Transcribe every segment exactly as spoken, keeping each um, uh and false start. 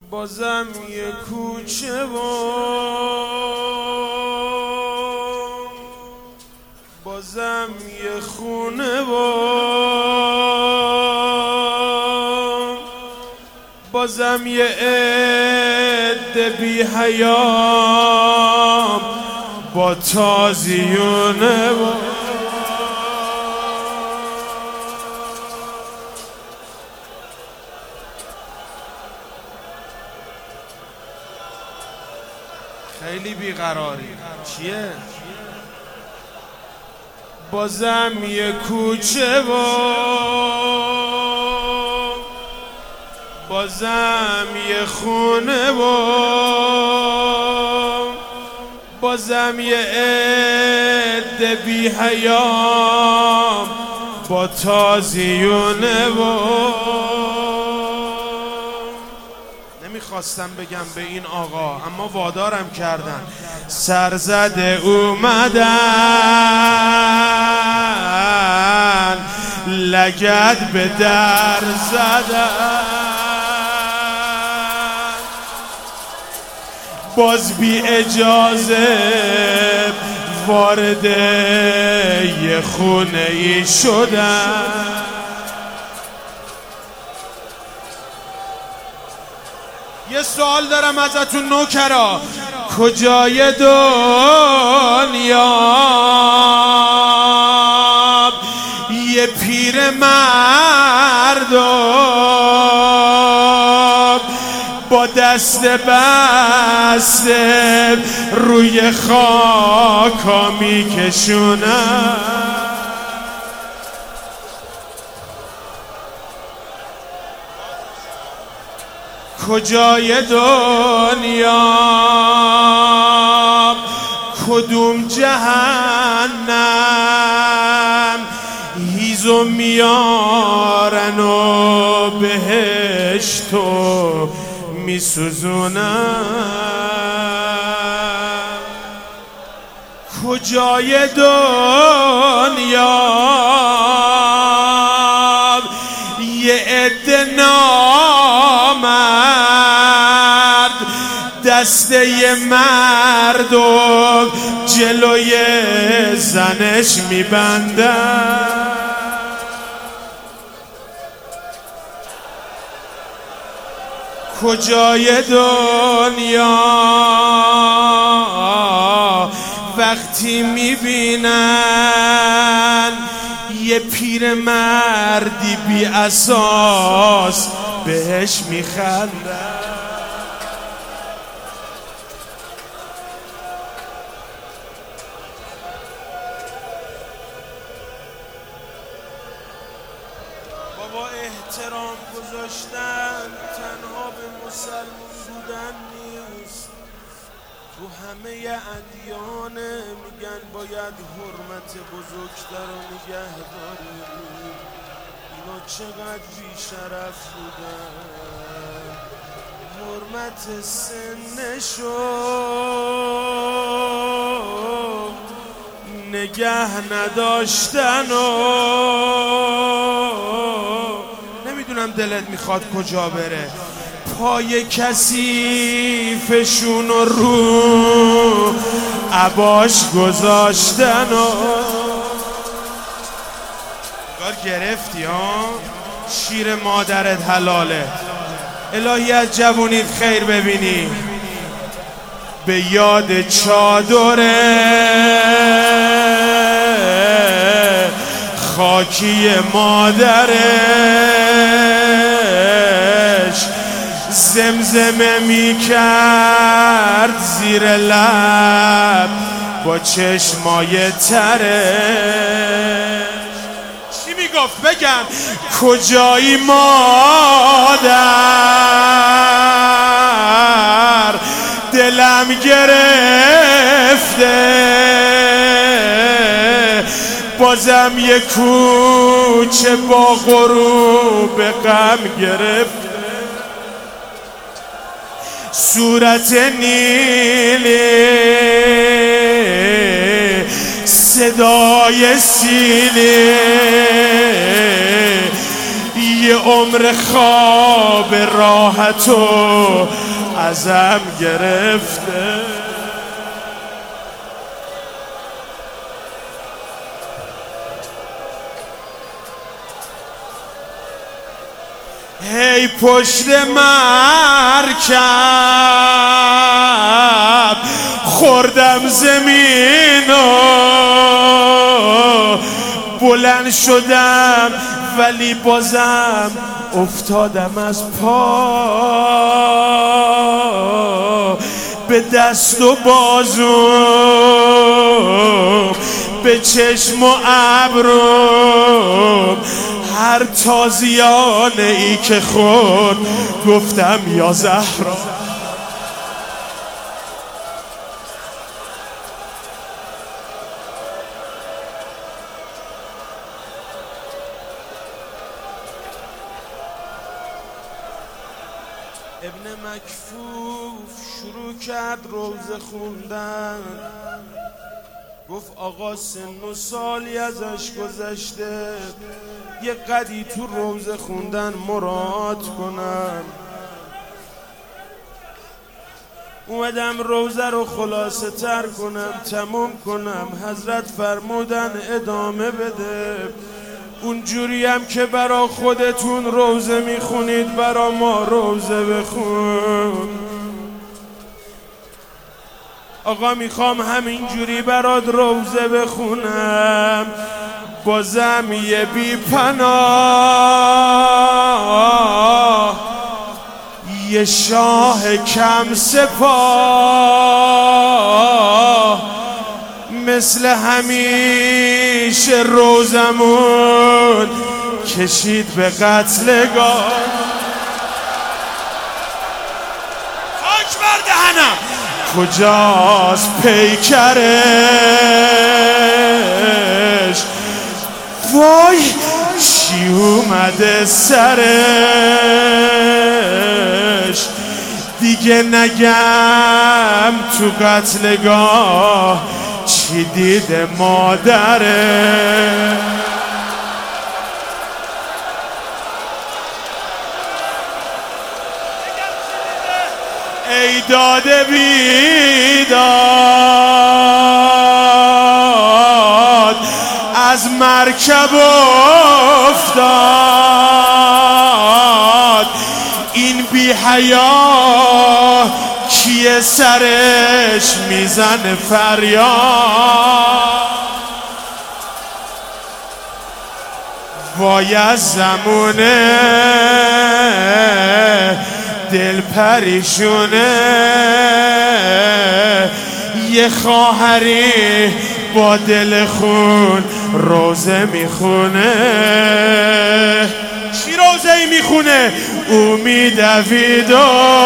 بازم یه کوچه و بازم یه خونه و بازم یه عده بی حیام با تازیونه و خیلی بیقراری چیه؟ بازم یه کوچه و بازم یه خونه و بازم یه عده بی حیام با تازیونه و نمیخواستم بگم به این آقا اما وادارم کردن. سرزده اومدن لگد به در زدن باز بی اجازه وارد یه خونه ای شدن. یه سوال دارم ازتون نوکرا، کجای دنیا یه پیر مردم با دست بسته روی خاکا میکشونن؟ کجای دنیا کدوم جهنم هیزو میارن و بهشتو میسوزونن؟ کجای دنیا یه عده نامرد دسته یه مردم جلوی زنش میبندن؟ کجای دنیا وقتی میبینن یه پیر مردی بی اساس بهش میخندن؟ بابا احترام گذاشتن تنها به مسلمون بودن نیست، تو همه ادیان میگن باید حرمت بزرگتر رو نگه داریم. اینا چقدر بیشرف بودن، حرمت سنشو نگه نداشتن و نمیدونم دلت میخواد کجا بره. پای کثیفشون رو عباش گذاشتن و کار گرفتی ها؟ شیر مادرت حلاله. الهی از جوونیت خیر ببینی، به یاد چادره خاکی مادرش زمزمه میکرد زیر لب با چشمای ترش. چی میگفت بگم؟ کجایی مادر دلم گرفته بازم یه کوچه با غروب غم گرفته. صورت نیلی صدای سیلی یه عمر خواب راحت و ازم گرفته. هی پشت مرکب خوردم زمینو، بلند شدم ولی بازم افتادم از پا. به دست و بازوم، به چشم و ابروم، هر تازیانه ای که خورد گفتم یا زهرا. ابن مکفوف شروع کرد روزه خوندن، گفت آقا سن و سالی ازش گذشته، یه قدی تو روزه خوندن مراد کنم. اومدم روزه رو خلاصه تر کنم، تموم کنم. حضرت فرمودن ادامه بده. اونجوری هم که برا خودتون روزه میخونید برا ما روزه بخون. آقا میخوام همینجوری برات روزه بخونم، بازم یه بی پناه، یه شاه کم سپاه، مثل همیشه روزمون کشید به قتلگاه. خاک بر دهنم. کجاست پیکرش؟ وای چی اومده سرش؟ دیگه نگم تو قتلگاه چی دیده مادره. ای داده بیداد از مرکب افتاد، این بی حیا کیه سرش میزنه فریاد. وای از زمونه دل پریشونه، یه خواهری با دل خون روزه میخونه. چی روزه ای میخونه؟ امید دویدو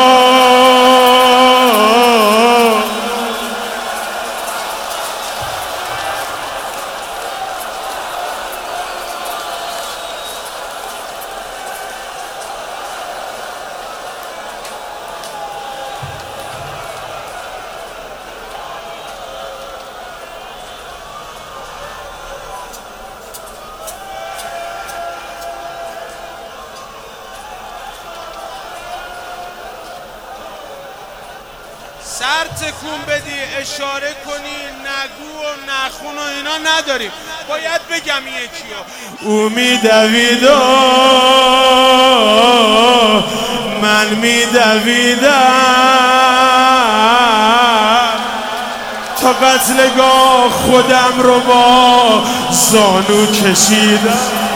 سر تکون بدی، اشاره کنی، نگو و نخون و اینا نداریم، باید بگم یکیو. امید دویدو من میدویدم تا قتلگاه خودم رو با زانو کشیدم.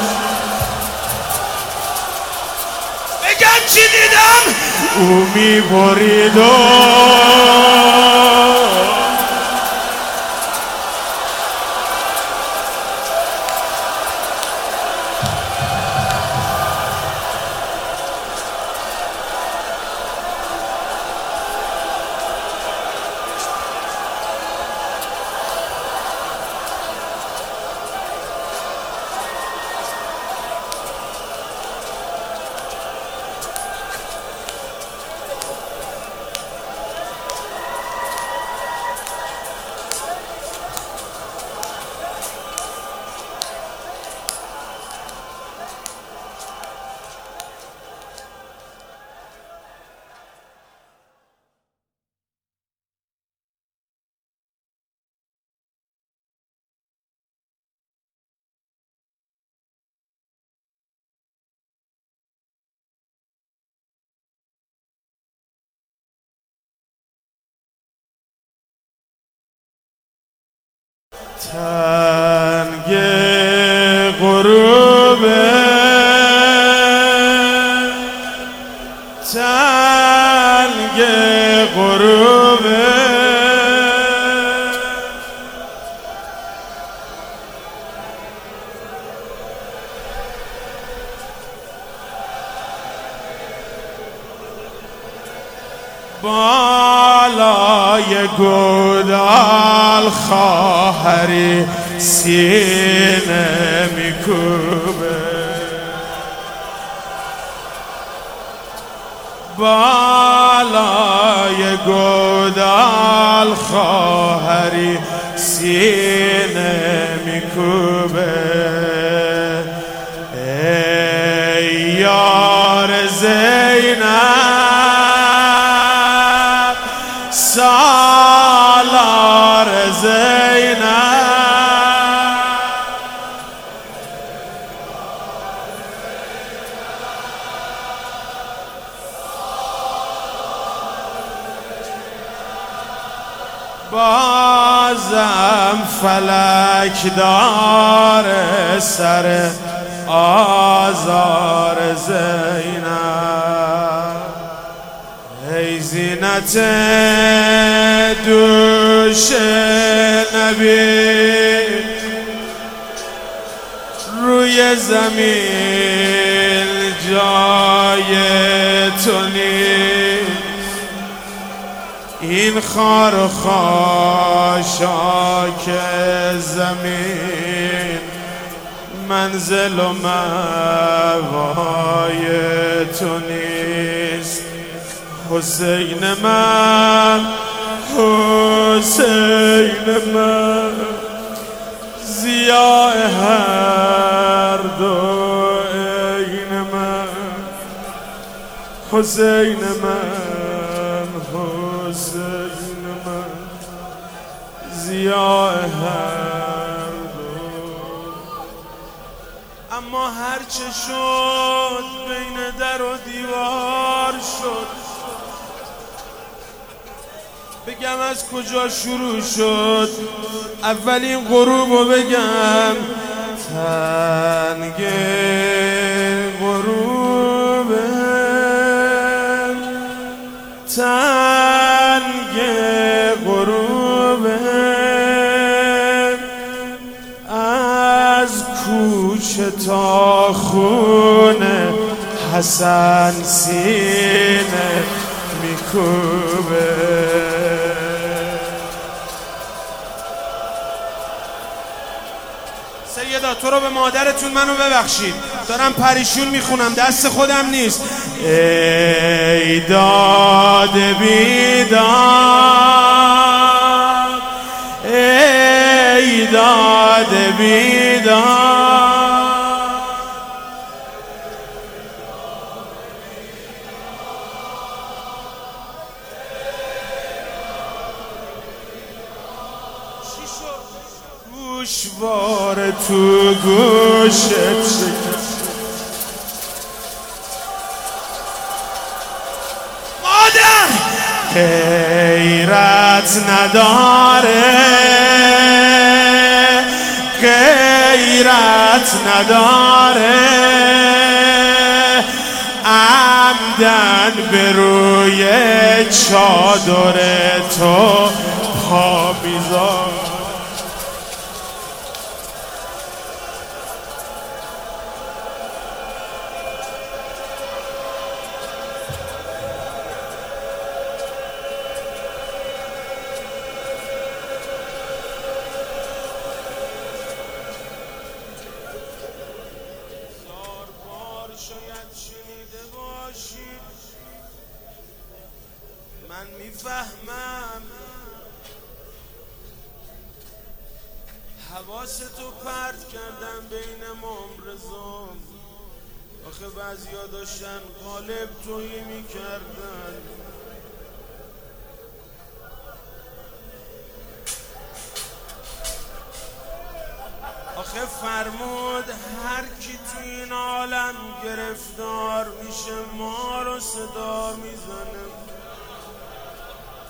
بگم چی دیدم؟ او میبرید و تنگ غروبه تنگ غروبه بالای گودال خواهری سینه میکوبه بالای گودال خواهری سینه میکوبه ای یار زینب سالار زینب بازم فلک داره سر آزار زینب ای زینت دوش نبی روی زمین جای تو نیست این خار و خاشاک زمین منزل و موای تو نیست حسین من حسین من ضیاء هر دو عین من حسین من حسین من ضیاء هر دو اما هرچه شد بین در و دیوار شد بگم از کجا شروع شد اولین غروب رو بگم تنگ غروب تنگ غروب از کوچه تا خونه حسن سینه میکوبه سیدا تو رو به مادرتون منو ببخشید دارم پریشون میخونم دست خودم نیست ای داد بیداد ای داد بیداد گوشوار تو گوشت شکست مادر غیرت نداره غیرت نداره عمدن به روی چادر تو پا میذاره من میفهمم حواستو پرت کردم بین ممرزم آخه بعضیا داشتن غالب تویی میکردن آخه فرمود هر کی تو این عالم گرفتار میشه ما رو صدا میزنه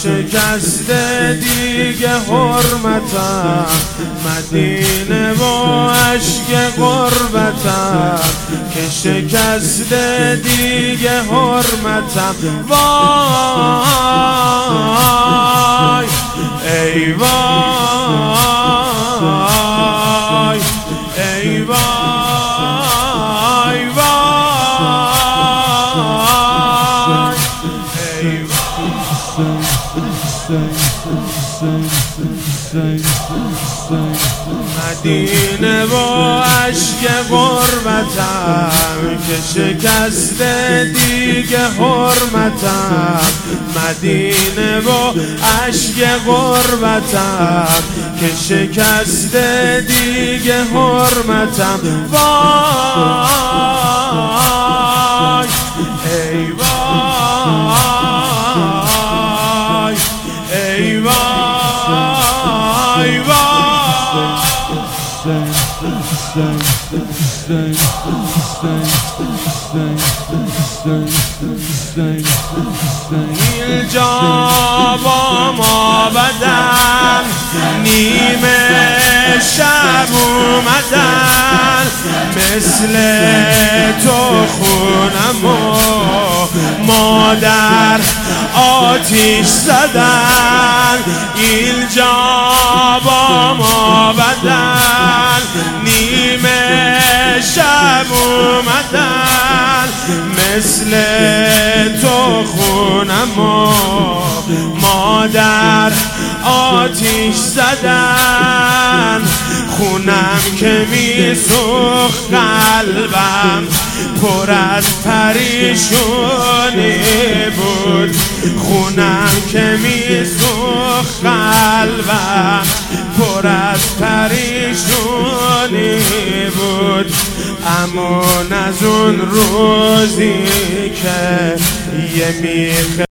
شکسته دیگه حرمتم، مدینه و اشک غربتم که شکسته دیگه حرمتم. وای ای وای ای وای وای ای مدینه و اشک غربتم که شکسته دیگه حرمتم، مدینه و اشک غربتم که شکسته دیگه حرمتم. وای ای وای ای وای اینجا با ما بدن نیمه شب اومدن، مثل تو خونم و مادر آتیش زدن. اینجا با ما بدن نیمه شب اومدن، مثل تو خونم و مادر آتیش زدن. خونم که میسوخت قلبم پر از پریشونی بود، خونم که میسوخت قلبم پر از پریشونی بود. اما از اون روزی که یه میخ